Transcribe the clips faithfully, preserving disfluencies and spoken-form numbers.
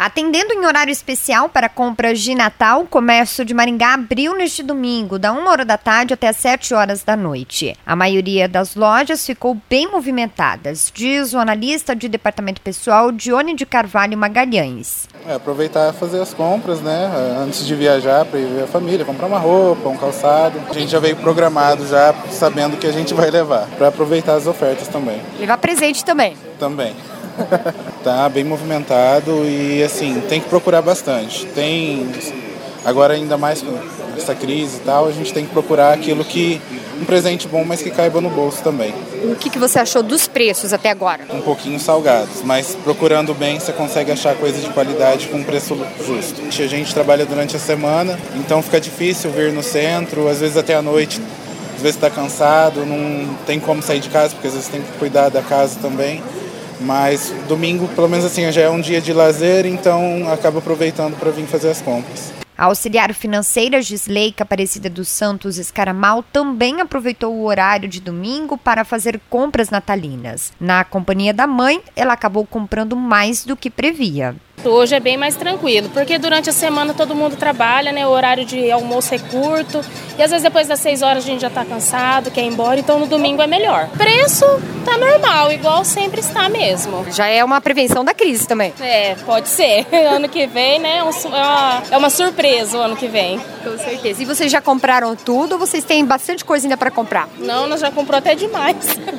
Atendendo em horário especial para compras de Natal, o comércio de Maringá abriu neste domingo, da uma hora da tarde até as sete horas da noite. A maioria das lojas ficou bem movimentadas, diz o analista de departamento pessoal Dione de Carvalho Magalhães. É, aproveitar e fazer as compras, né, antes de viajar para ir ver a família, comprar uma roupa, um calçado. A gente já veio programado já, sabendo o que a gente vai levar, para aproveitar as ofertas também. Levar presente também? Também. Tá bem movimentado e assim, tem que procurar bastante. Tem, agora ainda mais com essa crise e tal, a gente tem que procurar aquilo que, um presente bom, mas que caiba no bolso também. O que, que você achou dos preços até agora? Um pouquinho salgados, mas procurando bem você consegue achar coisas de qualidade com preço justo. A gente trabalha durante a semana, então fica difícil vir no centro, às vezes até à noite, às vezes está cansado, não tem como sair de casa, porque às vezes tem que cuidar da casa também. Mas domingo, pelo menos assim, já é um dia de lazer, então acabo aproveitando para vir fazer as compras. A auxiliar financeira Gisleika Aparecida dos Santos Escaramal também aproveitou o horário de domingo para fazer compras natalinas. Na companhia da mãe, ela acabou comprando mais do que previa. Hoje é bem mais tranquilo, porque durante a semana todo mundo trabalha, né? O horário de almoço é curto e às vezes depois das seis horas a gente já tá cansado, quer ir embora, então no domingo é melhor. Preço tá normal, igual sempre está mesmo. Já é uma prevenção da crise também. É, pode ser. Ano que vem, né? É uma, é uma surpresa o ano que vem. Com certeza. E vocês já compraram tudo ou vocês têm bastante coisa ainda para comprar? Não, nós já comprou até demais.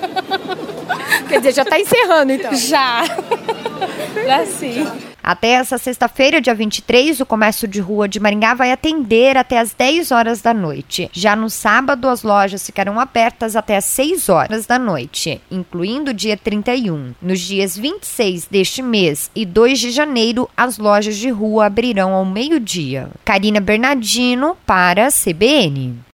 Quer dizer, já tá encerrando então? Já. Já sim. Até essa sexta-feira, dia vinte e três, o comércio de rua de Maringá vai atender até as dez horas da noite. Já no sábado, as lojas ficarão abertas até as seis horas da noite, incluindo o dia trinta e um. Nos dias vinte e seis deste mês e dois de janeiro, as lojas de rua abrirão ao meio-dia. Karina Bernardino para a C B N.